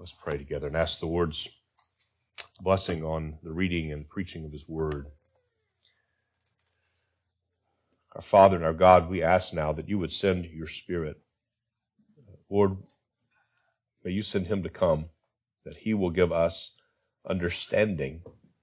Let's pray together and ask the Lord's blessing on the reading and preaching of His Word. Our Father and our God, we ask now that you would send your Spirit. Lord, may you send Him to come, that He will give us understanding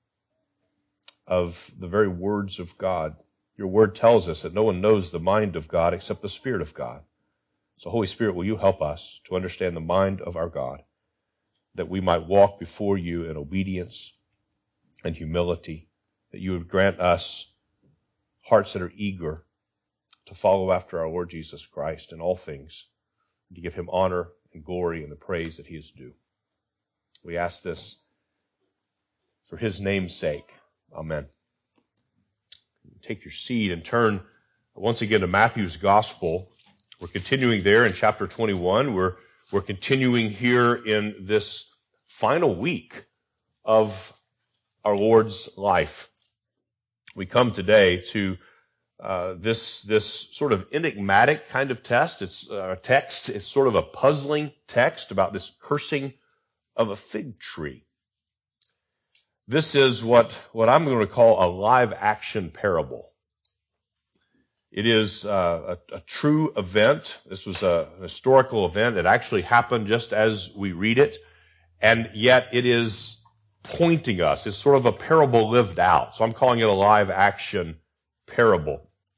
of the very words of God. Your Word tells us that no one knows the mind of God except the Spirit of God. So, Holy Spirit, will you help us to understand the mind of our God, that we might walk before you in obedience and humility, that you would grant us hearts that are eager to follow after our Lord Jesus Christ in all things, and to give Him honor and glory and the praise that He is due. We ask this for His name's sake. Amen. Take your seat and turn once again to Matthew's Gospel. We're continuing there in chapter 21. We're continuing here in this final week of our Lord's life. We come today to this sort of enigmatic kind of text. It's sort of a puzzling text about this cursing of a fig tree. This is what I'm going to call a live action parable. It is a true event. This was a historical event. It actually happened just as we read it, and yet it is pointing us. It's sort of a parable lived out. So I'm calling it a live action parable.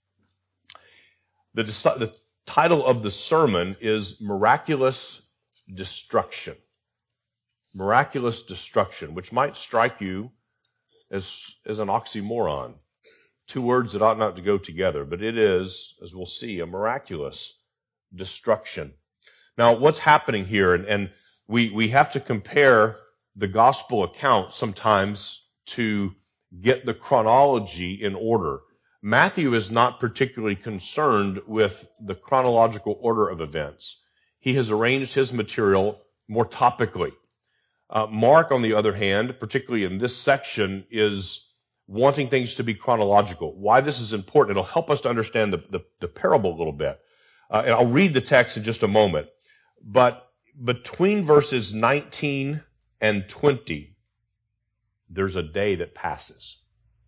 The title of the sermon is Miraculous Destruction. Miraculous destruction, which might strike you as an oxymoron. Two words that ought not to go together, but it is, as we'll see, a miraculous destruction. Now, what's happening here, and we have to compare the gospel account sometimes to get the chronology in order. Matthew is not particularly concerned with the chronological order of events. He has arranged his material more topically. Mark, on the other hand, particularly in this section, is wanting things to be chronological. Why this is important, it'll help us to understand the parable a little bit. And I'll read the text in just a moment. But between verses 19 and 20, there's a day that passes.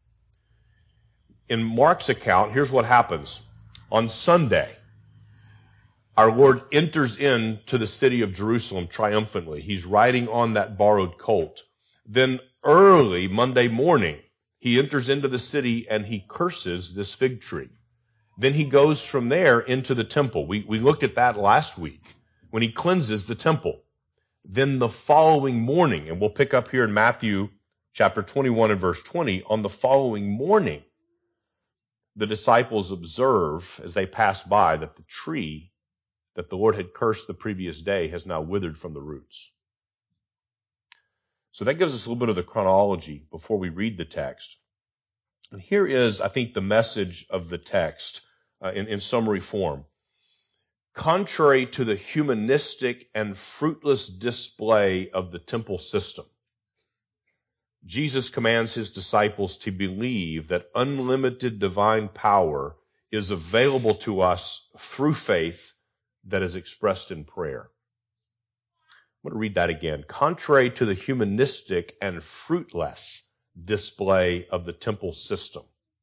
In Mark's account, here's what happens. On Sunday, our Lord enters into the city of Jerusalem triumphantly. He's riding on that borrowed colt. Then early Monday morning, he enters into the city and he curses this fig tree. Then he goes from there into the temple. We looked at that last week when he cleanses the temple. Then the following morning, and we'll pick up here in Matthew chapter 21 and verse 20, on the following morning, the disciples observe as they pass by that the tree that the Lord had cursed the previous day has now withered from the roots. So that gives us a little bit of the chronology before we read the text. And here is, I think, the message of the text in summary form. Contrary to the humanistic and fruitless display of the temple system, Jesus commands his disciples to believe that unlimited divine power is available to us through faith that is expressed in prayer. I'm going to read that again. Contrary to the humanistic and fruitless display of the temple system,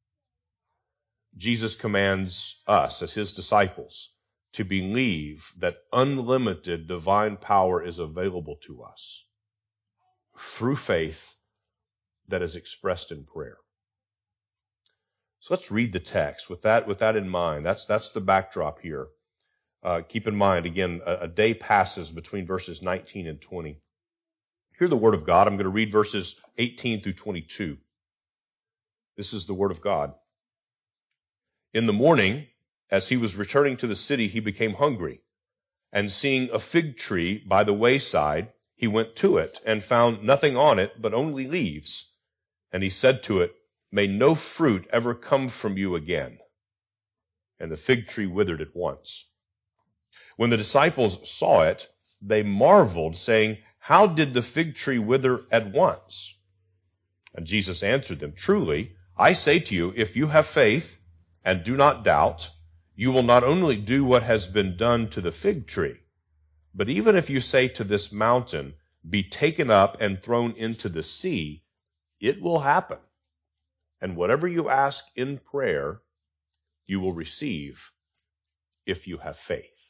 Jesus commands us as his disciples to believe that unlimited divine power is available to us through faith that is expressed in prayer. So let's read the text with that in mind. That's the backdrop here. Keep in mind, again, a day passes between verses 19 and 20. Hear the word of God. I'm going to read verses 18 through 22. This is the word of God. In the morning, as he was returning to the city, he became hungry. And seeing a fig tree by the wayside, he went to it and found nothing on it but only leaves. And he said to it, "May no fruit ever come from you again." And the fig tree withered at once. When the disciples saw it, they marveled, saying, "How did the fig tree wither at once?" And Jesus answered them, "Truly, I say to you, if you have faith and do not doubt, you will not only do what has been done to the fig tree, but even if you say to this mountain, be taken up and thrown into the sea, it will happen. And whatever you ask in prayer, you will receive if you have faith.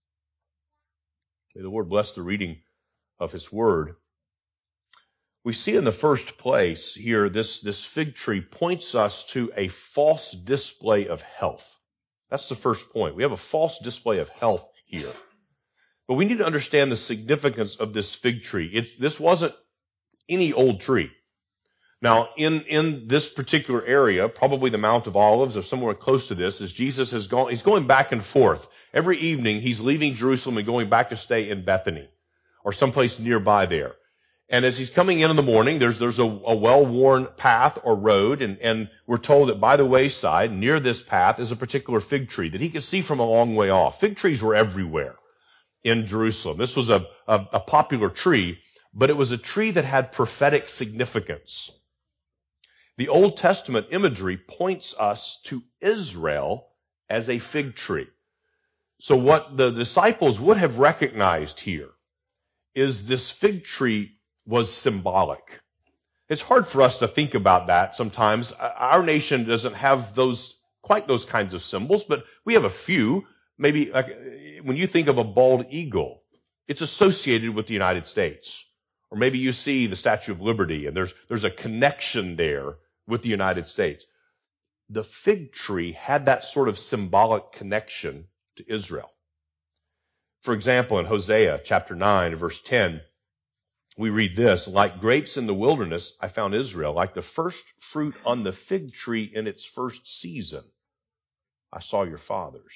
May the Lord bless the reading of his word. We see in the first place here, this fig tree points us to a false display of health. That's the first point. We have a false display of health here. But we need to understand the significance of this fig tree. This wasn't any old tree. Now, in this particular area, probably the Mount of Olives or somewhere close to this, as Jesus he's going back and forth. Every evening, he's leaving Jerusalem and going back to stay in Bethany or someplace nearby there. And as he's coming in the morning, there's a well-worn path or road, and we're told that by the wayside, near this path, is a particular fig tree that he could see from a long way off. Fig trees were everywhere in Jerusalem. This was a popular tree, but it was a tree that had prophetic significance. The Old Testament imagery points us to Israel as a fig tree. So what the disciples would have recognized here is this fig tree was symbolic. It's hard for us to think about that sometimes. Our nation doesn't have quite those kinds of symbols, but we have a few. Maybe when you think of a bald eagle, it's associated with the United States. Or maybe you see the Statue of Liberty and there's a connection there with the United States. The fig tree had that sort of symbolic connection to Israel. For example, in Hosea chapter 9, verse 10, we read this, like grapes in the wilderness, I found Israel, like the first fruit on the fig tree in its first season. I saw your fathers.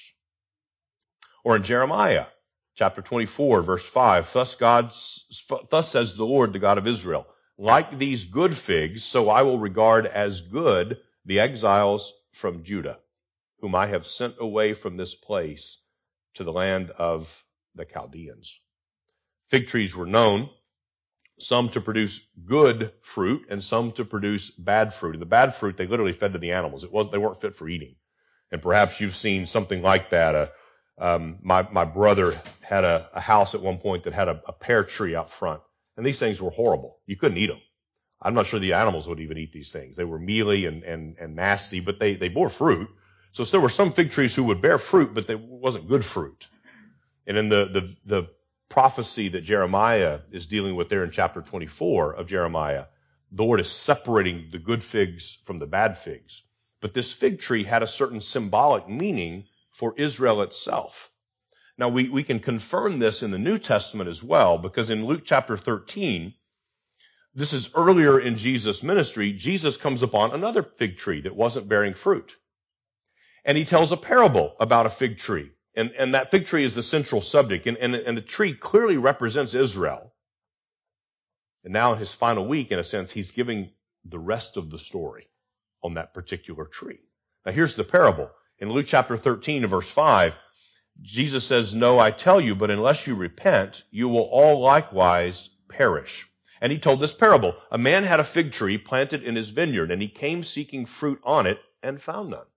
Or in Jeremiah chapter 24, verse 5, thus says the Lord, the God of Israel, like these good figs, so I will regard as good the exiles from Judah, whom I have sent away from this place to the land of the Chaldeans. Fig trees were known, some to produce good fruit and some to produce bad fruit. And the bad fruit, they literally fed to the animals. They weren't fit for eating. And perhaps you've seen something like that. My brother had a house at one point that had a pear tree out front. And these things were horrible. You couldn't eat them. I'm not sure the animals would even eat these things. They were mealy and nasty, but they bore fruit. So there were some fig trees who would bear fruit, but they wasn't good fruit. And in the prophecy that Jeremiah is dealing with there in chapter 24 of Jeremiah, the Lord is separating the good figs from the bad figs. But this fig tree had a certain symbolic meaning for Israel itself. Now we can confirm this in the New Testament as well, because in Luke chapter 13, this is earlier in Jesus' ministry, Jesus comes upon another fig tree that wasn't bearing fruit. And he tells a parable about a fig tree. And that fig tree is the central subject. And the tree clearly represents Israel. And now in his final week, in a sense, he's giving the rest of the story on that particular tree. Now here's the parable. In Luke chapter 13, verse 5, Jesus says, no, I tell you, but unless you repent, you will all likewise perish. And he told this parable. A man had a fig tree planted in his vineyard, and he came seeking fruit on it and found none.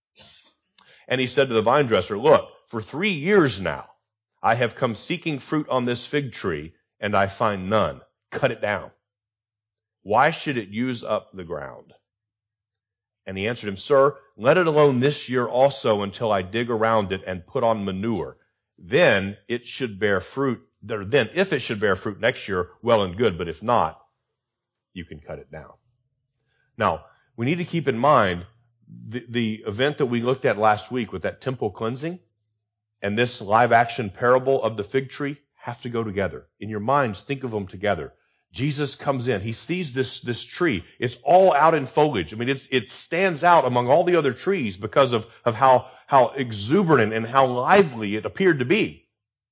And he said to the vine dresser, look, for 3 years now, I have come seeking fruit on this fig tree, and I find none. Cut it down. Why should it use up the ground? And he answered him, sir, let it alone this year also until I dig around it and put on manure. Then it should bear fruit. Then if it should bear fruit next year, well and good. But if not, you can cut it down. Now, we need to keep in mind the event that we looked at last week with that temple cleansing and this live action parable of the fig tree have to go together. In your minds, think of them together. Jesus comes in. He sees this tree. It's all out in foliage. I mean, it stands out among all the other trees because of how exuberant and how lively it appeared to be.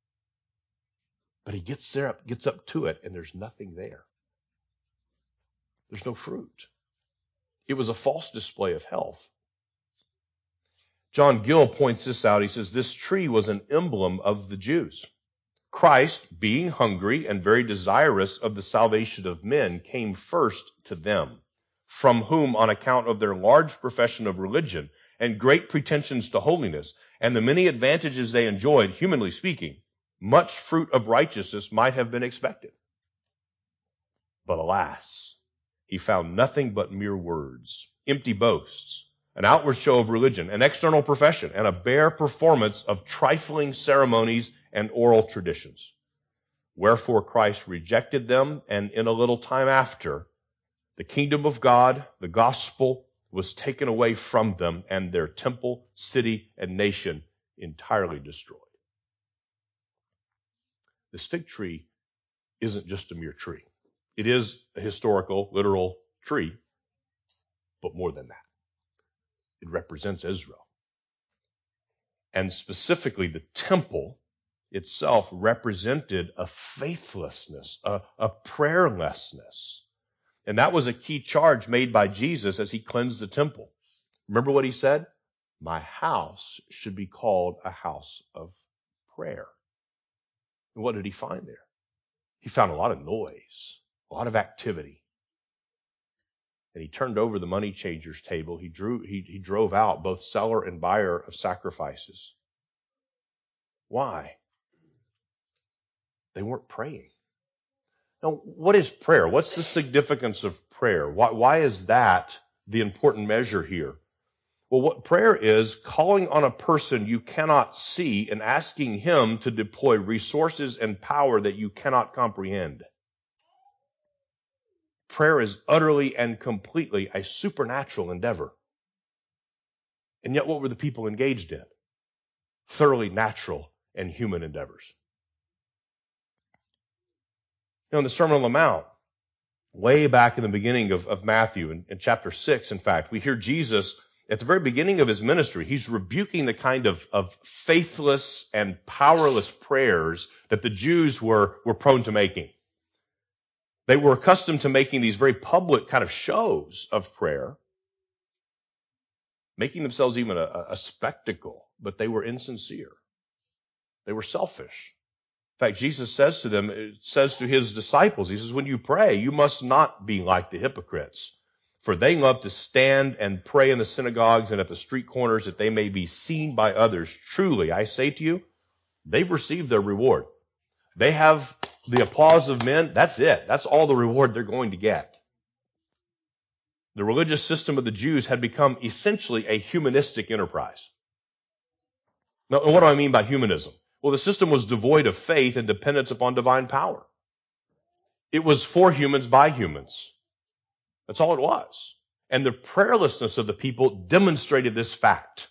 But he gets up to it, and there's nothing there. There's no fruit. It was a false display of health. John Gill points this out. He says, this tree was an emblem of the Jews. Christ, being hungry and very desirous of the salvation of men, came first to them, from whom, on account of their large profession of religion and great pretensions to holiness, and the many advantages they enjoyed, humanly speaking, much fruit of righteousness might have been expected. But alas, he found nothing but mere words, empty boasts, an outward show of religion, an external profession, and a bare performance of trifling ceremonies and oral traditions. Wherefore Christ rejected them, and in a little time after, the kingdom of God, the gospel, was taken away from them, and their temple, city, and nation entirely destroyed. This fig tree isn't just a mere tree. It is a historical, literal tree, but more than that. It represents Israel. And specifically, the temple itself represented a faithlessness, a prayerlessness. And that was a key charge made by Jesus as he cleansed the temple. Remember what he said? My house should be called a house of prayer. And what did he find there? He found a lot of noise, a lot of activity. And he turned over the money changers' table. He drove out both seller and buyer of sacrifices. Why? They weren't praying. Now, what is prayer? What's the significance of prayer? Why is that the important measure here? Well, what prayer is, calling on a person you cannot see and asking him to deploy resources and power that you cannot comprehend. Prayer is utterly and completely a supernatural endeavor. And yet what were the people engaged in? Thoroughly natural and human endeavors. In the Sermon on the Mount, way back in the beginning of Matthew, in chapter 6, in fact, we hear Jesus at the very beginning of his ministry. He's rebuking the kind of faithless and powerless prayers that the Jews were prone to making. They were accustomed to making these very public kind of shows of prayer, making themselves even a spectacle, but they were insincere. They were selfish. In fact, Jesus says to his disciples, he says, when you pray, you must not be like the hypocrites, for they love to stand and pray in the synagogues and at the street corners that they may be seen by others. Truly, I say to you, they've received their reward. They have the applause of men. That's it. That's all the reward they're going to get. The religious system of the Jews had become essentially a humanistic enterprise. Now, what do I mean by humanism? Well, the system was devoid of faith and dependence upon divine power. It was for humans by humans. That's all it was. And the prayerlessness of the people demonstrated this fact.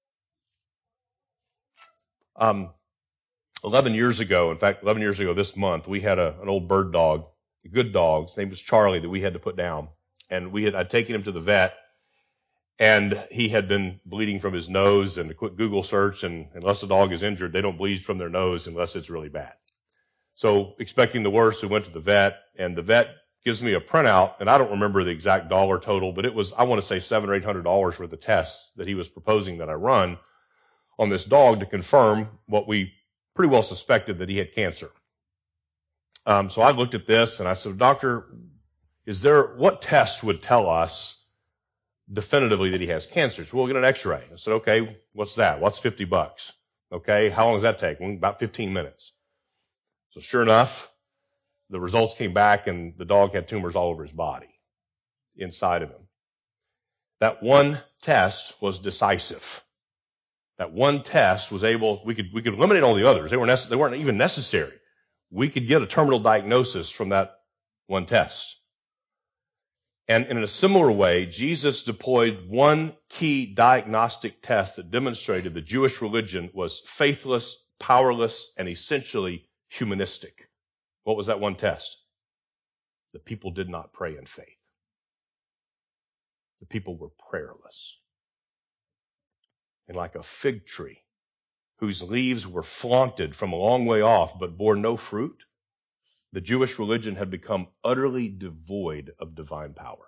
11 years ago this month, we had an old bird dog, a good dog. His name was Charlie, that we had to put down. And I'd taken him to the vet, and he had been bleeding from his nose, and a quick Google search, and unless a dog is injured, they don't bleed from their nose unless it's really bad. So expecting the worst, we went to the vet, and the vet gives me a printout, and I don't remember the exact dollar total, but it was, I want to say $700 or $800 worth of tests that he was proposing that I run on this dog to confirm what we pretty well suspected, that he had cancer. So I looked at this and I said, Doctor, what test would tell us definitively that he has cancer? So we'll get an x-ray. I said, okay, what's that? What's $50? Okay, how long does that take? Well, about 15 minutes. So sure enough, the results came back and the dog had tumors all over his body, inside of him. That one test was decisive. That one test was we could eliminate all the others. They weren't even necessary. We could get a terminal diagnosis from that one test. And in a similar way, Jesus deployed one key diagnostic test that demonstrated the Jewish religion was faithless, powerless, and essentially humanistic. What was that one test? The people did not pray in faith. The people were prayerless. And like a fig tree whose leaves were flaunted from a long way off but bore no fruit, the Jewish religion had become utterly devoid of divine power.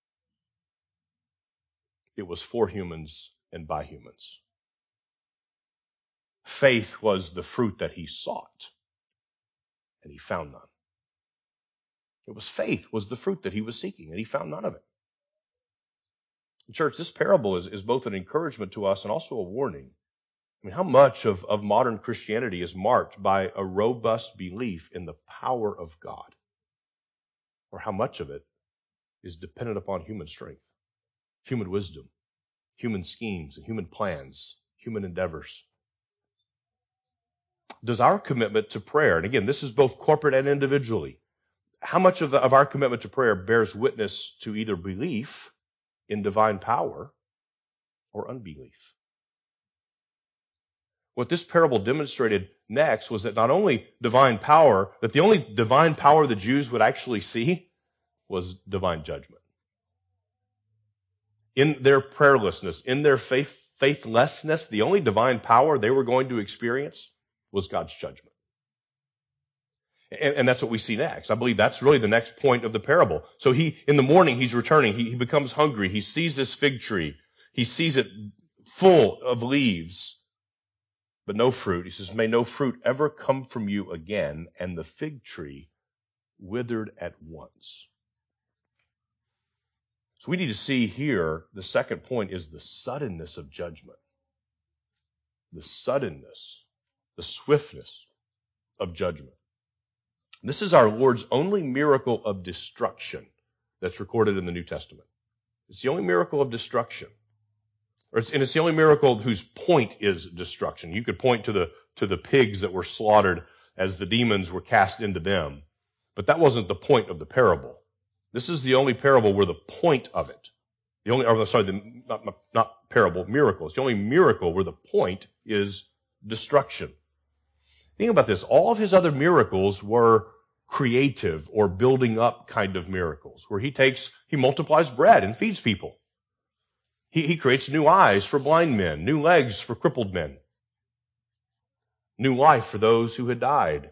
It was for humans and by humans. Faith was the fruit that he sought, and he found none. Faith was the fruit that he was seeking, and he found none of it. Church, this parable is both an encouragement to us and also a warning. I mean, how much of modern Christianity is marked by a robust belief in the power of God? or how much of it is dependent upon human strength, human wisdom, human schemes and human plans, human endeavors? Does our commitment to prayer, and again, this is both corporate and individually, how much of our commitment to prayer bears witness to either belief in divine power or unbelief? What this parable demonstrated next was that not only divine power, that the only divine power the Jews would actually see was divine judgment. In their prayerlessness, in their faithlessness, the only divine power they were going to experience was God's judgment. And that's what we see next. I believe that's really the next point of the parable. So in the morning, he's returning. He becomes hungry. He sees this fig tree. He sees it full of leaves, but no fruit. He says, may no fruit ever come from you again. And the fig tree withered at once. So we need to see here, the second point is the suddenness of judgment. The suddenness, the swiftness of judgment. This is our Lord's only miracle of destruction that's recorded in the New Testament. It's the only miracle of destruction. And it's the only miracle whose point is destruction. You could point to the pigs that were slaughtered as the demons were cast into them. But that wasn't the point of the parable. This is the only parable where the point of it, not parable, miracle. It's the only miracle where the point is destruction. Think about this. All of his other miracles were creative or building up kind of miracles, where he multiplies bread and feeds people. He creates new eyes for blind men, new legs for crippled men, new life for those who had died,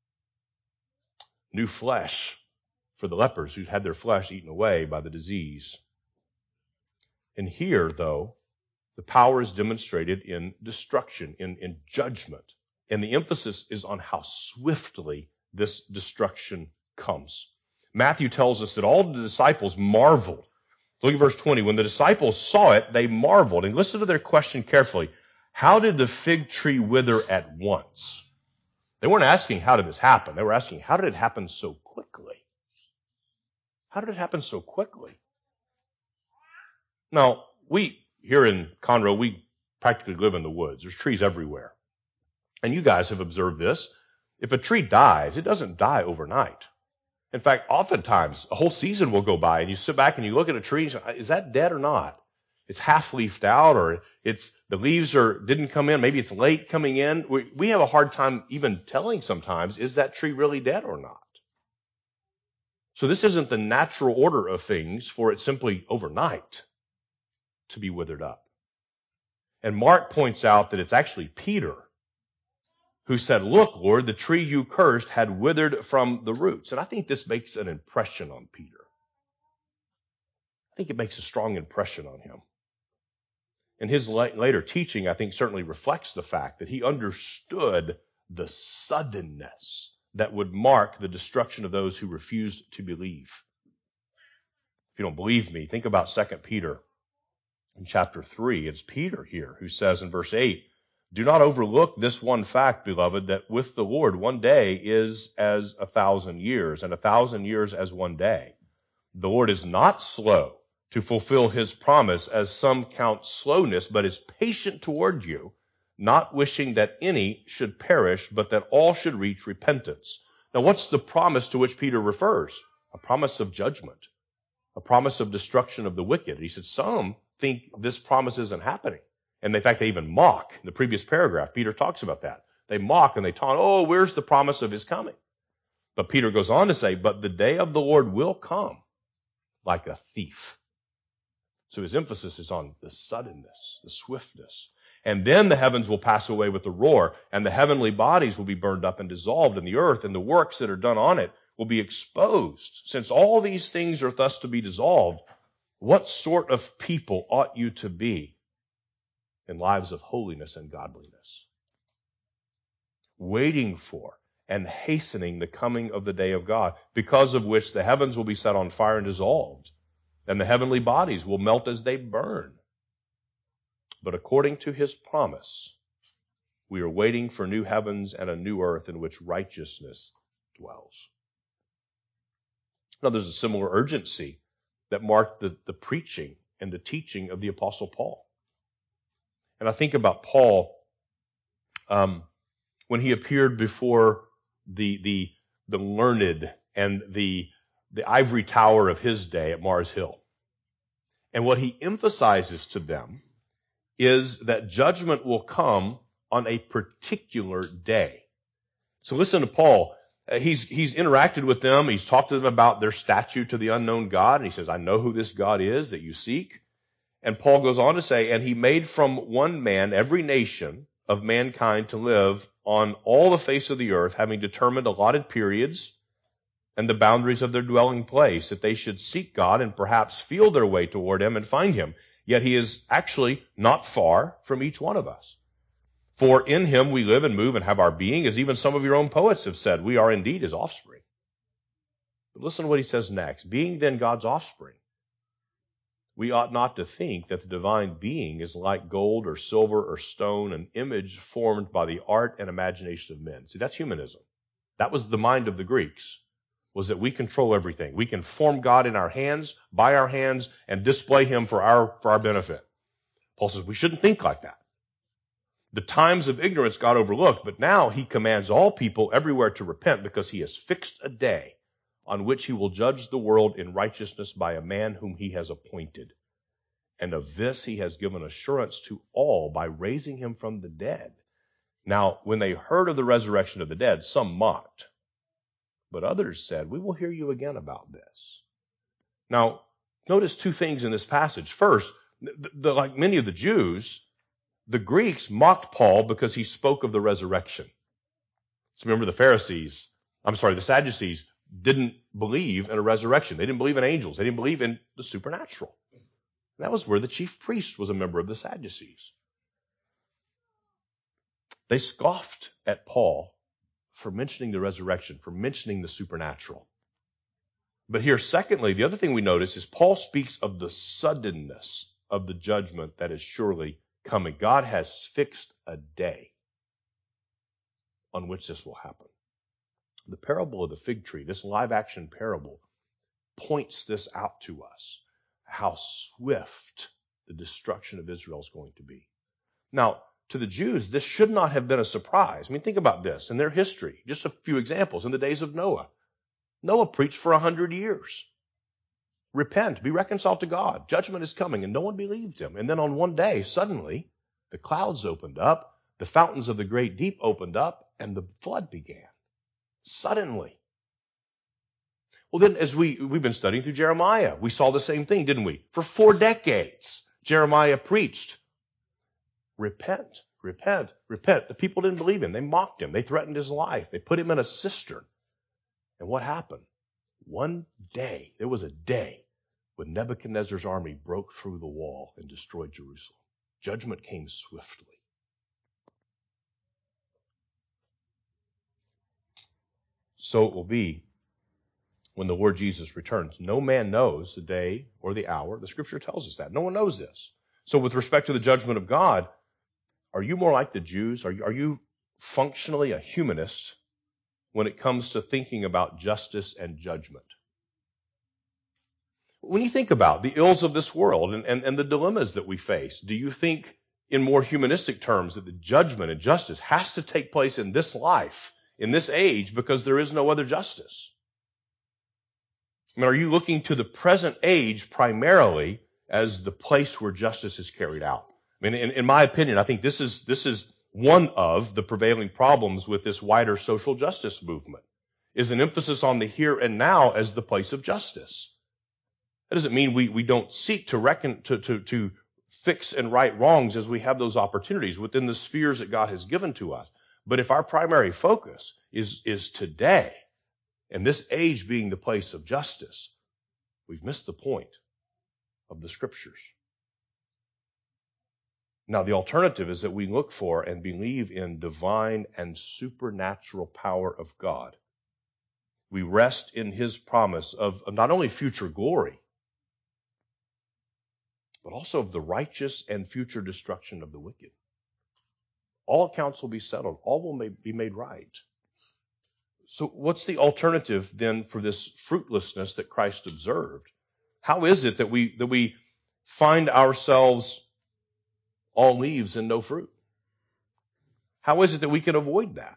new flesh for the lepers who had their flesh eaten away by the disease. And here, though, the power is demonstrated in destruction, in judgment. And the emphasis is on how swiftly this destruction comes. Matthew tells us that all the disciples marveled. Look at verse 20. When the disciples saw it, they marveled. And listen to their question carefully. How did the fig tree wither at once? They weren't asking, how did this happen? They were asking, how did it happen so quickly? How did it happen so quickly? Now, here in Conroe, we practically live in the woods. There's trees everywhere. And you guys have observed this. If a tree dies, it doesn't die overnight. In fact, oftentimes, a whole season will go by and you sit back and you look at a tree and say, is that dead or not? It's half leafed out, or the leaves didn't come in. Maybe it's late coming in. We have a hard time even telling sometimes, is that tree really dead or not? So this isn't the natural order of things for it simply overnight to be withered up. And Mark points out that it's actually Peter who said, look, Lord, the tree you cursed had withered from the roots. And I think this makes an impression on Peter. I think it makes a strong impression on him. And his later teaching, I think, certainly reflects the fact that he understood the suddenness that would mark the destruction of those who refused to believe. If you don't believe me, think about 2 Peter in chapter 3. It's Peter here who says in verse 8, do not overlook this one fact, beloved, that with the Lord 1 day is as 1,000 years, and 1,000 years as 1 day. The Lord is not slow to fulfill his promise, as some count slowness, but is patient toward you, not wishing that any should perish, but that all should reach repentance. Now, what's the promise to which Peter refers? A promise of judgment, a promise of destruction of the wicked. He said some think this promise isn't happening. And in fact, they even mock. In the previous paragraph, Peter talks about that. They mock and they taunt, oh, where's the promise of his coming? But Peter goes on to say, but the day of the Lord will come like a thief. So his emphasis is on the suddenness, the swiftness. And then the heavens will pass away with a roar, and the heavenly bodies will be burned up and dissolved in the earth, and the works that are done on it will be exposed. Since all these things are thus to be dissolved, what sort of people ought you to be in lives of holiness and godliness, waiting for and hastening the coming of the day of God, because of which the heavens will be set on fire and dissolved, and the heavenly bodies will melt as they burn. But according to his promise, we are waiting for new heavens and a new earth in which righteousness dwells. Now, there's a similar urgency that marked the preaching and the teaching of the Apostle Paul. And I think about Paul when he appeared before the learned and the ivory tower of his day at Mars Hill. And what he emphasizes to them is that judgment will come on a particular day. So listen to Paul. He's interacted with them. He's talked to them about their statue to the unknown God. And he says, I know who this God is that you seek. And Paul goes on to say, and he made from one man every nation of mankind to live on all the face of the earth, having determined allotted periods and the boundaries of their dwelling place, that they should seek God and perhaps feel their way toward him and find him. Yet he is actually not far from each one of us. For in him we live and move and have our being, as even some of your own poets have said, we are indeed his offspring. But listen to what he says next. Being then God's offspring, we ought not to think that the divine being is like gold or silver or stone, an image formed by the art and imagination of men. See, that's humanism. That was the mind of the Greeks, was that we control everything. We can form God in our hands, by our hands, and display him for our benefit. Paul says we shouldn't think like that. The times of ignorance got overlooked, but now he commands all people everywhere to repent because he has fixed a day on which he will judge the world in righteousness by a man whom he has appointed. And of this he has given assurance to all by raising him from the dead. Now, when they heard of the resurrection of the dead, some mocked, but others said, we will hear you again about this. Now, notice two things in this passage. First, like many of the Jews, the Greeks mocked Paul because he spoke of the resurrection. So remember the Sadducees didn't believe in a resurrection. They didn't believe in angels. They didn't believe in the supernatural. That was where the chief priest was a member of the Sadducees. They scoffed at Paul for mentioning the resurrection, for mentioning the supernatural. But here, secondly, the other thing we notice is Paul speaks of the suddenness of the judgment that is surely coming. God has fixed a day on which this will happen. The parable of the fig tree, this live action parable, points this out to us, how swift the destruction of Israel is going to be. Now, to the Jews, this should not have been a surprise. I mean, think about this. In their history, just a few examples. In the days of Noah, Noah preached for 100 years. Repent, be reconciled to God. Judgment is coming, and no one believed him. And then on one day, suddenly, the clouds opened up, the fountains of the great deep opened up, and the flood began. Suddenly. Well, then, as we've been studying through Jeremiah, we saw the same thing, didn't we? For 4 decades, Jeremiah preached, repent, repent, repent. The people didn't believe him. They mocked him. They threatened his life. They put him in a cistern. And what happened? One day, there was a day when Nebuchadnezzar's army broke through the wall and destroyed Jerusalem. Judgment came swiftly. So it will be when the Lord Jesus returns. No man knows the day or the hour. The Scripture tells us that. No one knows this. So with respect to the judgment of God, are you more like the Jews? Are you functionally a humanist when it comes to thinking about justice and judgment? When you think about the ills of this world and the dilemmas that we face, do you think in more humanistic terms that the judgment and justice has to take place in this life, in this age, because there is no other justice? I mean, are you looking to the present age primarily as the place where justice is carried out? I mean, in my opinion, I think this is one of the prevailing problems with this wider social justice movement, is an emphasis on the here and now as the place of justice. That doesn't mean we don't seek to fix and right wrongs as we have those opportunities within the spheres that God has given to us. But if our primary focus is today, and this age being the place of justice, we've missed the point of the Scriptures. Now, the alternative is that we look for and believe in divine and supernatural power of God. We rest in his promise of not only future glory, but also of the righteous and future destruction of the wicked. All accounts will be settled. All will be made right. So what's the alternative then for this fruitlessness that Christ observed? How is it that we find ourselves all leaves and no fruit? How is it that we can avoid that?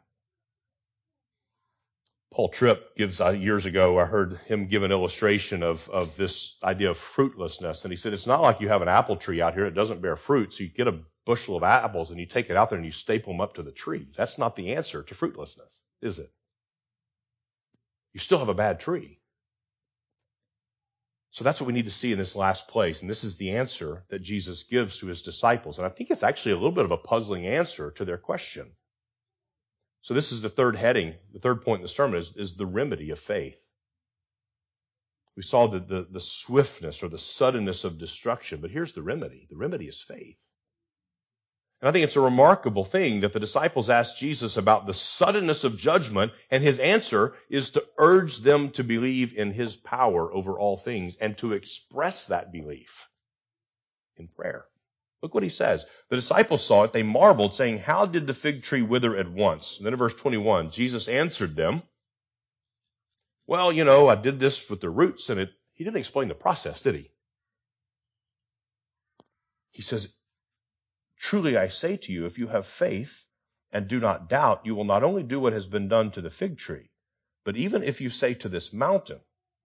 Paul Tripp gives, years ago, I heard him give an illustration of this idea of fruitlessness. And he said, it's not like you have an apple tree out here that doesn't bear fruit. So you get a bushel of apples and you take it out there and you staple them up to the tree. That's not the answer to fruitlessness, is it? You still have a bad tree. So that's what we need to see in this last place. And this is the answer that Jesus gives to his disciples. And I think it's actually a little bit of a puzzling answer to their question. So this is the third heading. The third point in the sermon is the remedy of faith. We saw the swiftness or the suddenness of destruction, but here's the remedy. The remedy is faith. And I think it's a remarkable thing that the disciples asked Jesus about the suddenness of judgment, and his answer is to urge them to believe in his power over all things and to express that belief in prayer. Look what he says. The disciples saw it. They marveled, saying, how did the fig tree wither at once? And then in verse 21, Jesus answered them, well, I did this with the roots, and he didn't explain the process, did he? He says, truly I say to you, if you have faith and do not doubt, you will not only do what has been done to the fig tree, but even if you say to this mountain,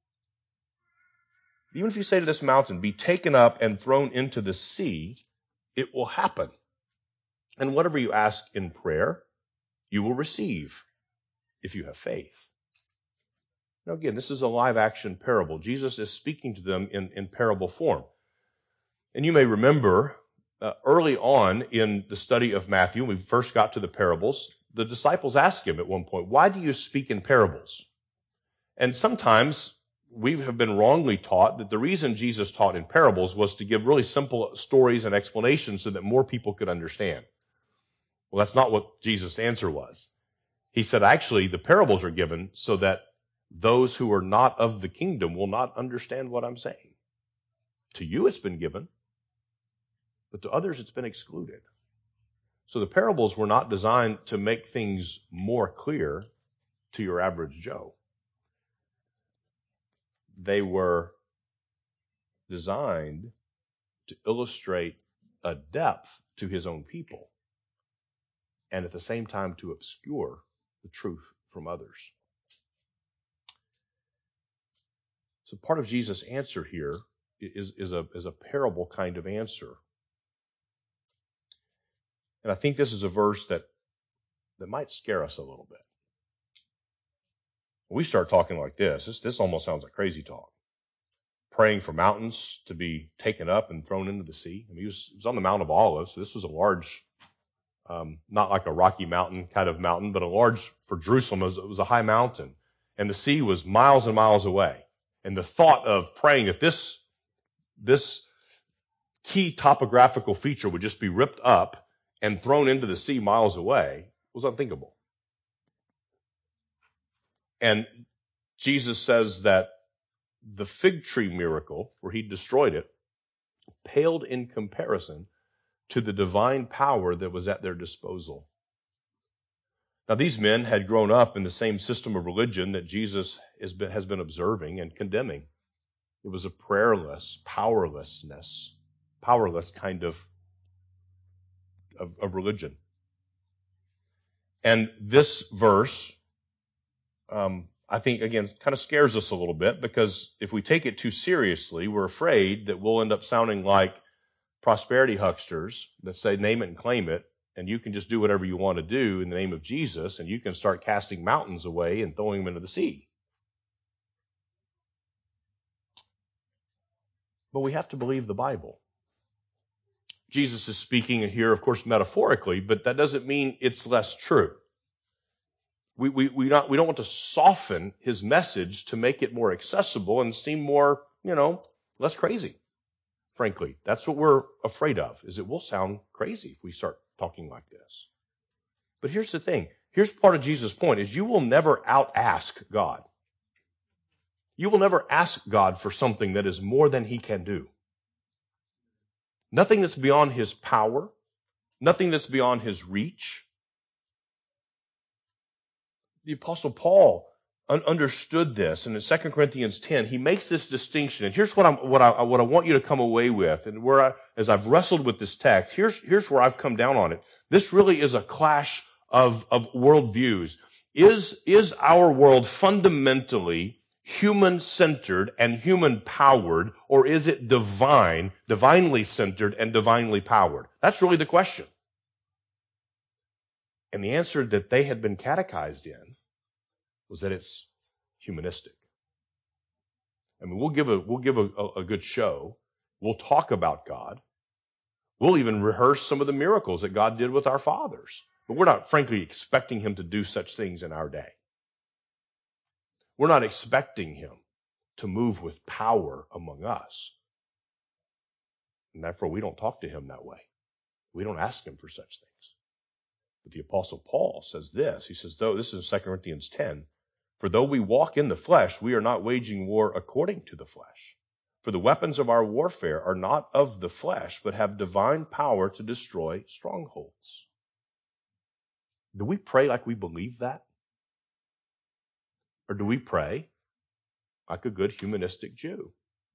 be taken up and thrown into the sea, it will happen. And whatever you ask in prayer, you will receive if you have faith. Now again, this is a live action parable. Jesus is speaking to them in parable form. And you may remember early on in the study of Matthew, when we first got to the parables, the disciples asked him at one point, why do you speak in parables? And sometimes we have been wrongly taught that the reason Jesus taught in parables was to give really simple stories and explanations so that more people could understand. Well, that's not what Jesus' answer was. He said, actually, the parables are given so that those who are not of the kingdom will not understand what I'm saying. To you it's been given, but to others it's been excluded. So the parables were not designed to make things more clear to your average Joe. They were designed to illustrate a depth to his own people and at the same time to obscure the truth from others. So part of Jesus' answer here is a parable kind of answer. And I think this is a verse that might scare us a little bit. When we start talking like this almost sounds like crazy talk. Praying for mountains to be taken up and thrown into the sea. I mean, he was on the Mount of Olives, so this was a large, not like a Rocky Mountain kind of mountain, but a large, for Jerusalem, it was a high mountain. And the sea was miles and miles away. And the thought of praying that this key topographical feature would just be ripped up and thrown into the sea miles away was unthinkable. And Jesus says that the fig tree miracle, where he destroyed it, paled in comparison to the divine power that was at their disposal. Now, these men had grown up in the same system of religion that Jesus has been observing and condemning. It was a powerless kind of religion. And this verse, I think, again, kind of scares us a little bit, because if we take it too seriously, we're afraid that we'll end up sounding like prosperity hucksters that say name it and claim it, and you can just do whatever you want to do in the name of Jesus, and you can start casting mountains away and throwing them into the sea. But we have to believe the Bible. Jesus is speaking here, of course, metaphorically, but that doesn't mean it's less true. We don't want to soften his message to make it more accessible and seem more, less crazy. Frankly, that's what we're afraid of, is it will sound crazy if we start talking like this. But here's the thing. Here's part of Jesus' point, is you will never out-ask God. You will never ask God for something that is more than he can do. Nothing that's beyond his power, nothing that's beyond his reach. the Apostle Paul understood this, and in 2 Corinthians 10, he makes this distinction. And here's what I want you to come away with, and as I've wrestled with this text, here's where I've come down on it. This really is a clash of worldviews. Is our world fundamentally human-centered and human-powered, or is it divinely centered and divinely powered? That's really the question. And the answer that they had been catechized in was that it's humanistic. I mean, we'll give a good show. We'll talk about God. We'll even rehearse some of the miracles that God did with our fathers. But we're not, frankly, expecting him to do such things in our day. We're not expecting him to move with power among us. And therefore, we don't talk to him that way. We don't ask him for such things. But the Apostle Paul says this. He says, though, this is in 2 Corinthians 10, for though we walk in the flesh, we are not waging war according to the flesh. For the weapons of our warfare are not of the flesh, but have divine power to destroy strongholds. Do we pray like we believe that? Or do we pray like a good humanistic Jew?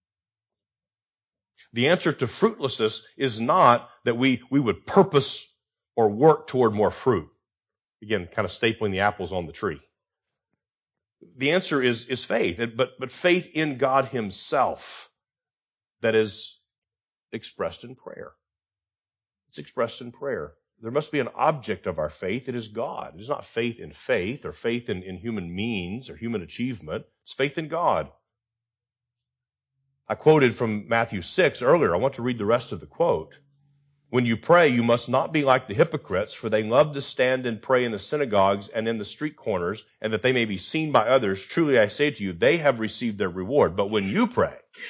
The answer to fruitlessness is not that we would purpose or work toward more fruit. Again, kind of stapling the apples on the tree. The answer is faith, but faith in God himself that is expressed in prayer. It's expressed in prayer. There must be an object of our faith. It is God. It is not faith or faith in human means or human achievement. It's faith in God. I quoted from Matthew 6 earlier. I want to read the rest of the quote. When you pray, you must not be like the hypocrites, for they love to stand and pray in the synagogues and in the street corners, and that they may be seen by others. Truly I say to you, they have received their reward. But when you pray,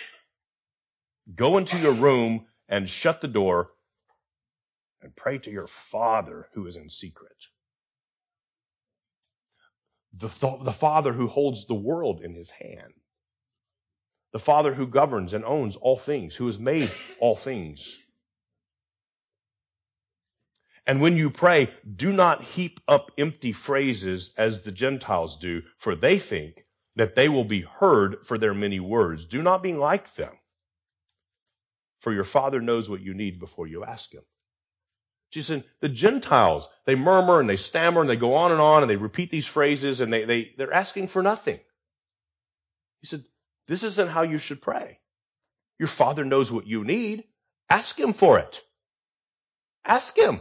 go into your room and shut the door and pray to your Father who is in secret. The Father who holds the world in his hand. The Father who governs and owns all things, who has made all things. And when you pray, do not heap up empty phrases as the Gentiles do, for they think that they will be heard for their many words. Do not be like them, for your Father knows what you need before you ask him. She said, the Gentiles, they murmur and they stammer and they go on and they repeat these phrases and they're asking for nothing. He said, this isn't how you should pray. Your Father knows what you need. Ask him for it. Ask him.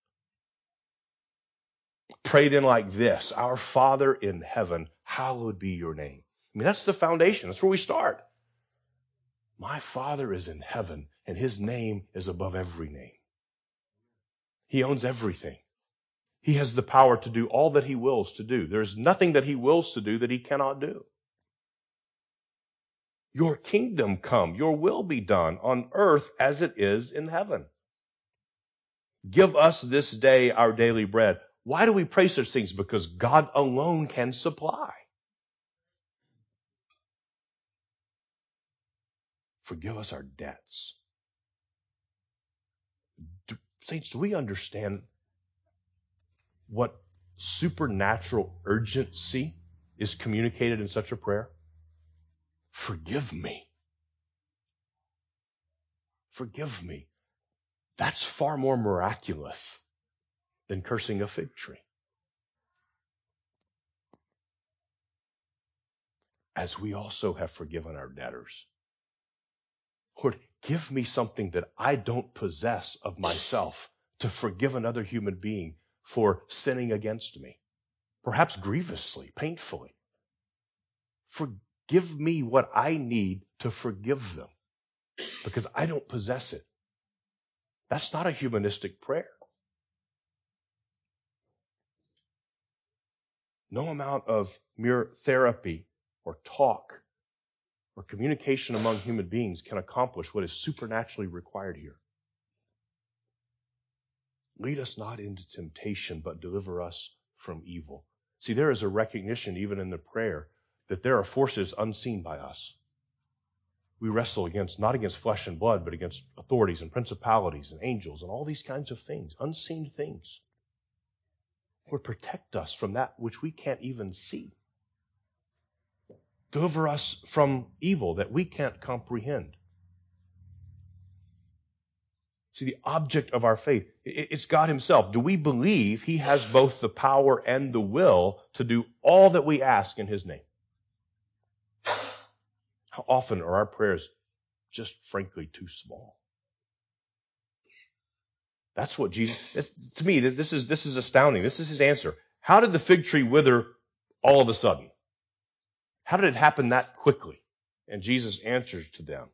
Pray then like this, our Father in heaven, hallowed be your name. I mean, that's the foundation. That's where we start. My Father is in heaven and his name is above every name. He owns everything. He has the power to do all that he wills to do. There's nothing that he wills to do that he cannot do. Your kingdom come, your will be done on earth as it is in heaven. Give us this day our daily bread. Why do we pray such things? Because God alone can supply. Forgive us our debts. Saints, do we understand what supernatural urgency is communicated in such a prayer? Forgive me. Forgive me. That's far more miraculous than cursing a fig tree. As we also have forgiven our debtors. Lord, give me something that I don't possess of myself to forgive another human being for sinning against me, perhaps grievously, painfully. Forgive me what I need to forgive them because I don't possess it. That's not a humanistic prayer. No amount of mere therapy or talk or communication among human beings can accomplish what is supernaturally required here. Lead us not into temptation, but deliver us from evil. See, there is a recognition even in the prayer that there are forces unseen by us. We wrestle not against flesh and blood, but against authorities and principalities and angels and all these kinds of things, unseen things. Lord, protect us from that which we can't even see. Deliver us from evil that we can't comprehend. See, the object of our faith, it's God himself. Do we believe he has both the power and the will to do all that we ask in his name? How often are our prayers just frankly too small? That's what Jesus, to me, this is astounding. This is his answer. How did the fig tree wither all of a sudden? How did it happen that quickly? And Jesus answers to them.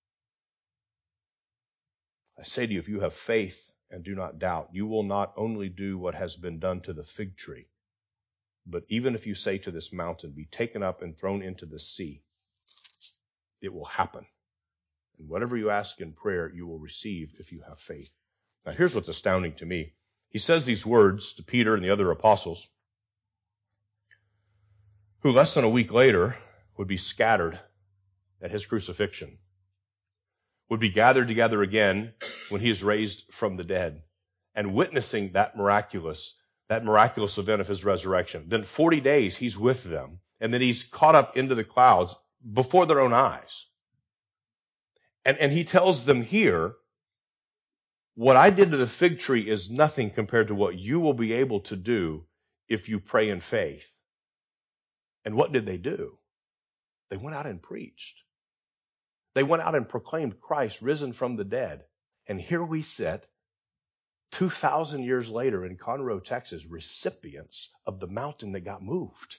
I say to you, if you have faith and do not doubt, you will not only do what has been done to the fig tree, but even if you say to this mountain, be taken up and thrown into the sea, it will happen. And whatever you ask in prayer, you will receive if you have faith. Now here's what's astounding to me. He says these words to Peter and the other apostles, who less than a week later would be scattered at his crucifixion, would be gathered together again when he is raised from the dead, and witnessing that miraculous event of his resurrection. Then 40 days he's with them, and then he's caught up into the clouds before their own eyes. And he tells them here, what I did to the fig tree is nothing compared to what you will be able to do if you pray in faith. And what did they do? They went out and preached. They went out and proclaimed Christ risen from the dead. And here we sit, 2,000 years later in Conroe, Texas, recipients of the mountain that got moved.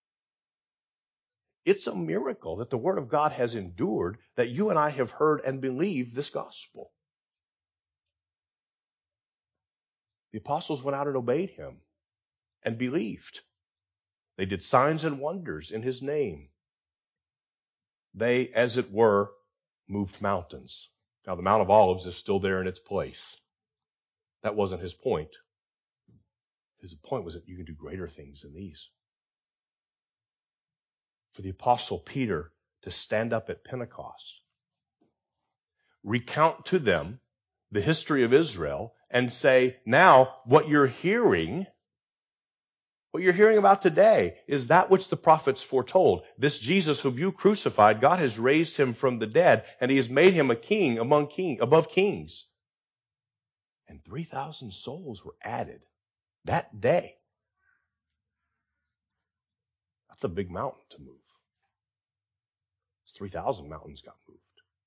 It's a miracle that the Word of God has endured, that you and I have heard and believed this gospel. The apostles went out and obeyed him and believed. They did signs and wonders in his name. They, as it were, moved mountains. Now, the Mount of Olives is still there in its place. That wasn't his point. His point was that you can do greater things than these. For the apostle Peter to stand up at Pentecost, recount to them the history of Israel, and say, now what you're hearing about today is that which the prophets foretold. This Jesus whom you crucified, God has raised him from the dead, and he has made him a king above kings. And 3,000 souls were added that day. That's a big mountain to move. It's 3,000 mountains got moved.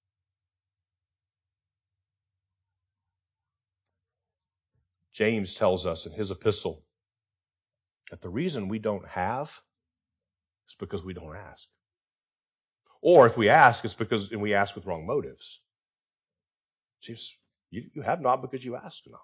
James tells us in his epistle that the reason we don't have is because we don't ask. Or if we ask, it's because we ask with wrong motives. James, you have not because you ask not.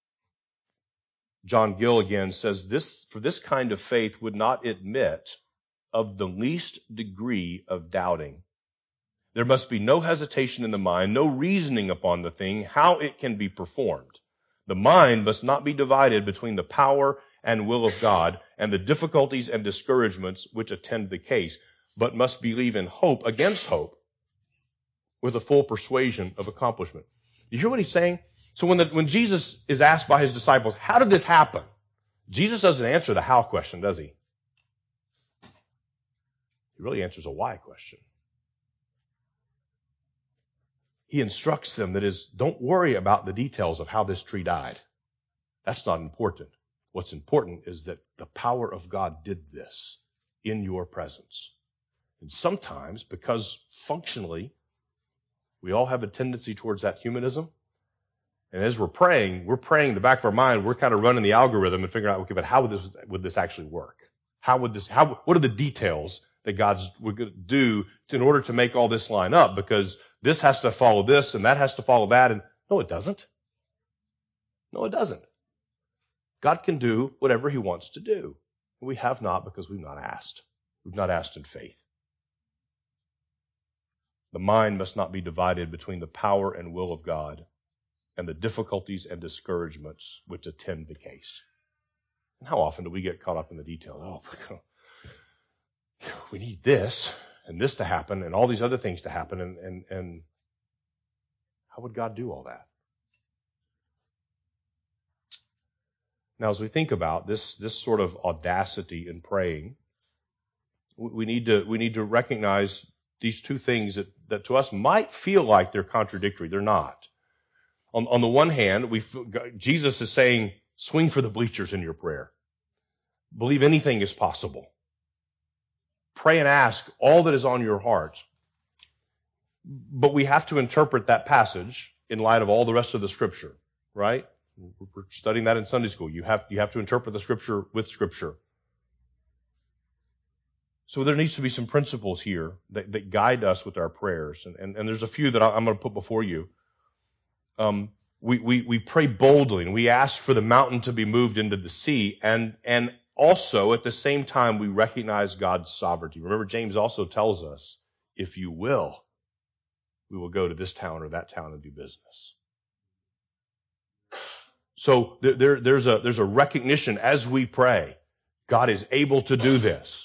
John Gill again says this, for this kind of faith would not admit of the least degree of doubting. There must be no hesitation in the mind, no reasoning upon the thing, how it can be performed. The mind must not be divided between the power and will of God and the difficulties and discouragements which attend the case, but must believe in hope against hope with a full persuasion of accomplishment. You hear what he's saying? So when Jesus is asked by his disciples, how did this happen? Jesus doesn't answer the how question, does he? He really answers a why question. He instructs them, that is, don't worry about the details of how this tree died. That's not important. What's important is that the power of God did this in your presence. And sometimes, because functionally, we all have a tendency towards that humanism. And as we're praying in the back of our mind, we're kind of running the algorithm and figuring out, okay, but how would this actually work? What are the details that God's going to do in order to make all this line up? Because this has to follow this and that has to follow that. And no, it doesn't. No, it doesn't. God can do whatever he wants to do. We have not because we've not asked. We've not asked in faith. The mind must not be divided between the power and will of God and the difficulties and discouragements which attend the case. And how often do we get caught up in the details? Oh, we need this and this to happen and all these other things to happen. And how would God do all that? Now, as we think about this sort of audacity in praying, we need to recognize these two things that to us might feel like they're contradictory. They're not. On the one hand, Jesus is saying, swing for the bleachers in your prayer. Believe anything is possible. Pray and ask all that is on your heart. But we have to interpret that passage in light of all the rest of the Scripture, right? We're studying that in Sunday school. You have to interpret the Scripture with Scripture. So there needs to be some principles here that guide us with our prayers. And there's a few that I'm going to put before you. We pray boldly and we ask for the mountain to be moved into the sea. And also at the same time, we recognize God's sovereignty. Remember, James also tells us, if you will, we will go to this town or that town and do business. So there's a recognition as we pray, God is able to do this.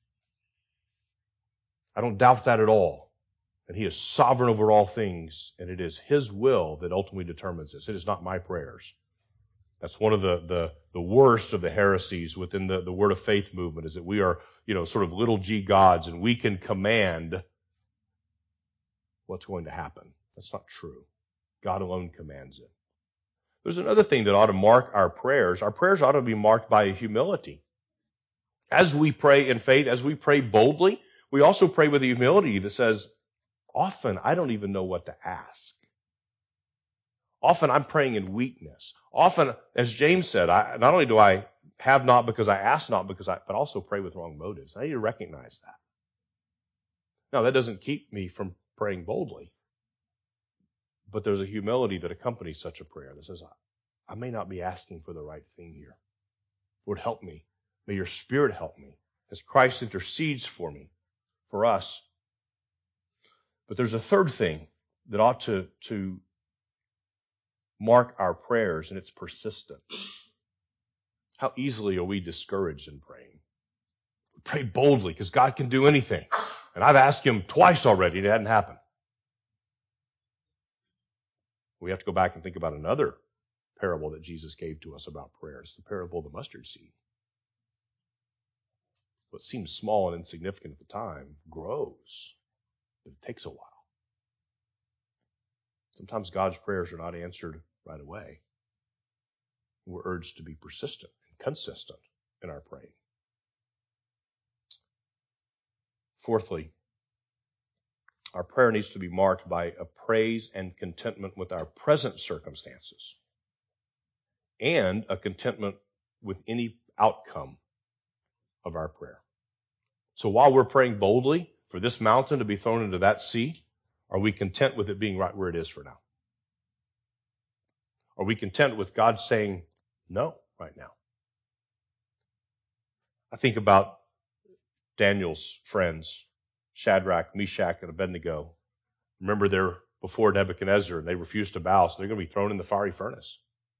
I don't doubt that at all. And He is sovereign over all things, and it is His will that ultimately determines this. It is not my prayers. That's one of the worst of the heresies within the Word of Faith movement, is that we are, sort of little g gods, and we can command what's going to happen. That's not true. God alone commands it. There's another thing that ought to mark our prayers. Our prayers ought to be marked by humility. As we pray in faith, as we pray boldly, we also pray with a humility that says, often I don't even know what to ask. Often I'm praying in weakness. Often, as James said, not only do I have not because I ask not, but also pray with wrong motives. I need to recognize that. Now, that doesn't keep me from praying boldly. But there's a humility that accompanies such a prayer that says, I may not be asking for the right thing here. Lord, help me. May your Spirit help me as Christ intercedes for me, for us. But there's a third thing that ought to mark our prayers, and it's persistence. How easily are we discouraged in praying? We pray boldly because God can do anything. And I've asked Him twice already and it hadn't happened. We have to go back and think about another parable that Jesus gave to us about prayers, the parable of the mustard seed. What seems small and insignificant at the time grows, but it takes a while. Sometimes God's prayers are not answered right away. We're urged to be persistent and consistent in our praying. Fourthly, our prayer needs to be marked by a praise and contentment with our present circumstances and a contentment with any outcome of our prayer. So while we're praying boldly for this mountain to be thrown into that sea, are we content with it being right where it is for now? Are we content with God saying no right now? I think about Daniel's friends, Shadrach, Meshach, and Abednego. Remember, they're before Nebuchadnezzar and they refused to bow, so they're going to be thrown in the fiery furnace.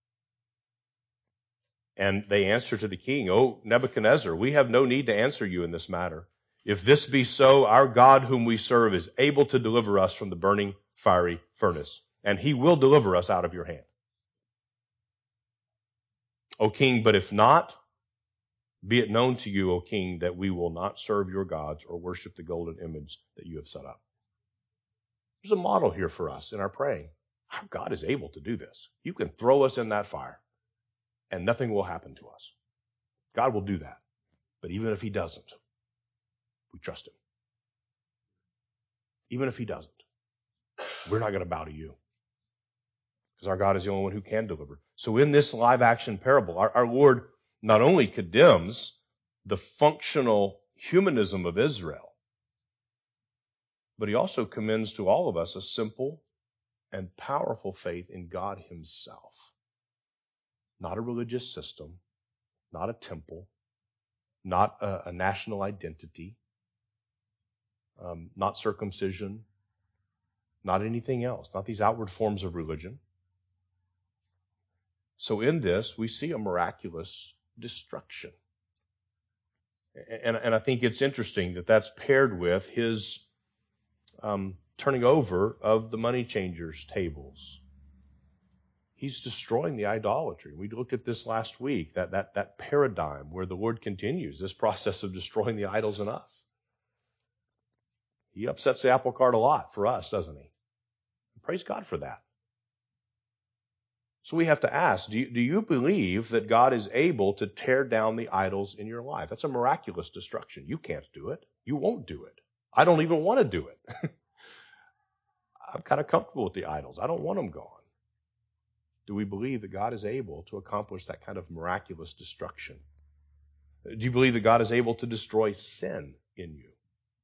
And they answer to the king, "Oh, Nebuchadnezzar, we have no need to answer you in this matter. If this be so, our God whom we serve is able to deliver us from the burning fiery furnace, and He will deliver us out of your hand. O king, but if not, be it known to you, O king, that we will not serve your gods or worship the golden image that you have set up." There's a model here for us in our praying. Our God is able to do this. You can throw us in that fire and nothing will happen to us. God will do that. But even if He doesn't, we trust Him. Even if He doesn't, we're not going to bow to you, because our God is the only one who can deliver. So in this live action parable, our Lord not only condemns the functional humanism of Israel, but He also commends to all of us a simple and powerful faith in God Himself. Not a religious system, not a temple, not a national identity, not circumcision, not anything else, not these outward forms of religion. So in this, we see a miraculous destruction. And I think it's interesting that that's paired with His turning over of the money changers' tables. He's destroying the idolatry. We looked at this last week, that paradigm where the Lord continues this process of destroying the idols in us. He upsets the apple cart a lot for us, doesn't he? Praise God for that. So we have to ask, do you believe that God is able to tear down the idols in your life? That's a miraculous destruction. You can't do it. You won't do it. I don't even want to do it. I'm kind of comfortable with the idols. I don't want them gone. Do we believe that God is able to accomplish that kind of miraculous destruction? Do you believe that God is able to destroy sin in you?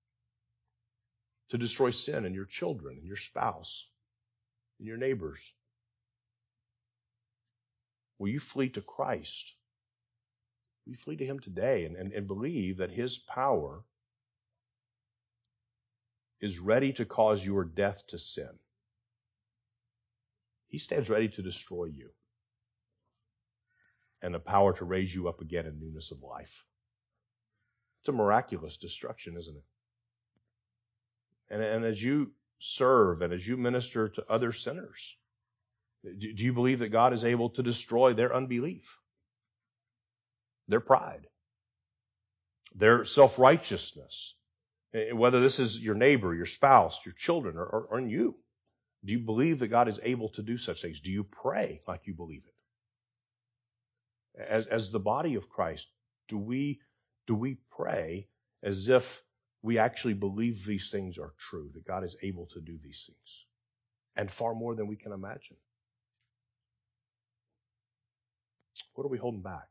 To destroy sin in your children, in your spouse, in your neighbors? Will you flee to Christ? Will you flee to Him today and believe that His power is ready to cause your death to sin? He stands ready to destroy you and the power to raise you up again in newness of life. It's a miraculous destruction, isn't it? And as you serve and as you minister to other sinners, do you believe that God is able to destroy their unbelief, their pride, their self-righteousness? Whether this is your neighbor, your spouse, your children, or in you. Do you believe that God is able to do such things? Do you pray like you believe it? As the body of Christ, do we pray as if we actually believe these things are true, that God is able to do these things, and far more than we can imagine? What are we holding back?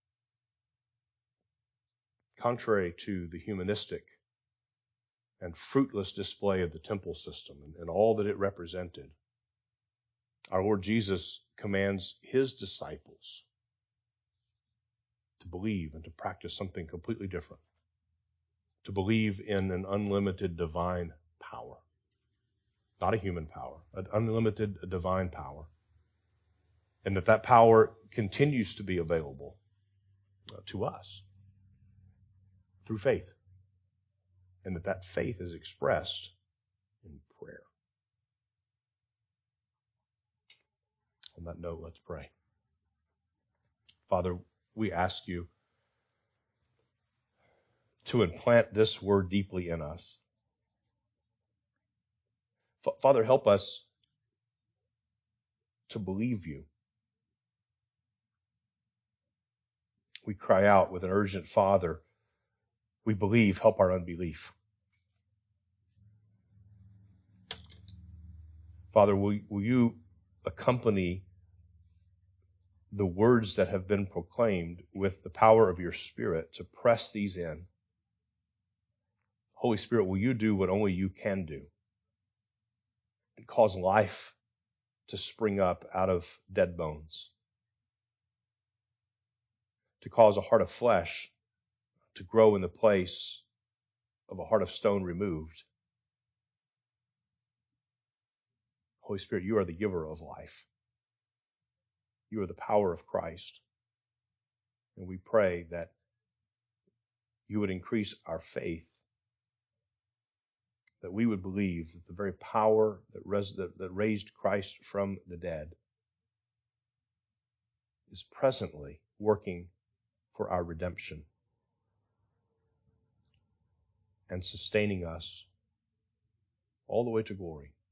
Contrary to the humanistic and fruitless display of the temple system and all that it represented, our Lord Jesus commands His disciples to believe and to practice something completely different, to believe in an unlimited divine power, not a human power, an unlimited divine power, and that power continues to be available to us through faith, and that faith is expressed in prayer. On that note, let's pray. Father, we ask you to implant this word deeply in us. Father, help us to believe you. We cry out with an urgent, Father, we believe, help our unbelief. Father, will you accompany the words that have been proclaimed with the power of your Spirit to press these in? Holy Spirit, will you do what only you can do and cause life to spring up out of dead bones, to cause a heart of flesh to grow in the place of a heart of stone removed? Holy Spirit, you are the giver of life. You are the power of Christ. And we pray that you would increase our faith, that we would believe that the very power that raised Christ from the dead is presently working for our redemption and sustaining us all the way to glory.